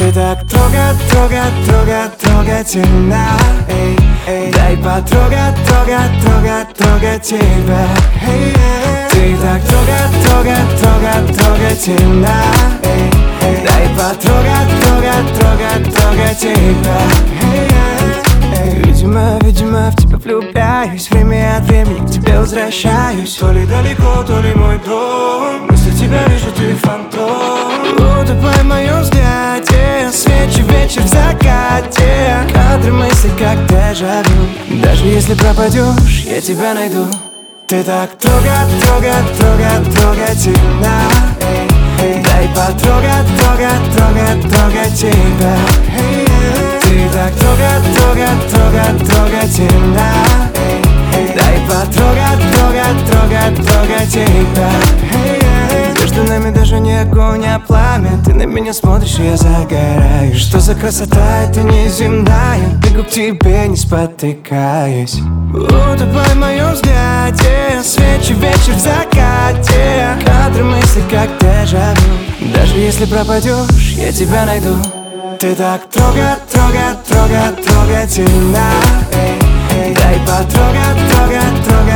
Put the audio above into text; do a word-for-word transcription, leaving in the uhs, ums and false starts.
Ты так трогать, трогать, трогать, трогательно. Эй, эй. Дай потрогать, трогать, трогать, трогать тебя. Эй, эй. Ты так трогать, трогать, трогать, трогательно. Эй, эй. Дай потрогать, трогать, трогать, трогать тебя. Эй, эй, эй. Видимо, видимо, в тебя влюбляюсь. Время от времени к тебе возвращаюсь. То ли далеко, то ли мой дом. Если тебя вижу, ты фантом. Утопай в моем взгляде. Свечи вечер в закате. Кадры мысли как дежавю. Даже если пропадешь, я тебя найду. Ты так трогать, трогать, трогать, трогательно. Эй, эй. Дай потрогать, трогать, трогать, трогать тебя. Эй, эй. Ты так трогать, трогать, трогать, трогательно. Эй, эй. Дай потрогать, трогать, трогать, трогать тебя. Эй, эй. Между нами даже не огонь, а пламя. Ты на меня смотришь, и я загораю. Что за красота, это неземная. Бегу к тебе, не спотыкаясь. Утопай в моем взгляде. Свечи вечер в закате. Кадры мысли как дежавю. Даже если пропадешь, я тебя найду. Ты так трогать, трогать, трогать, трогательно. Эй, эй. Дай потрогать, трогать, трогать.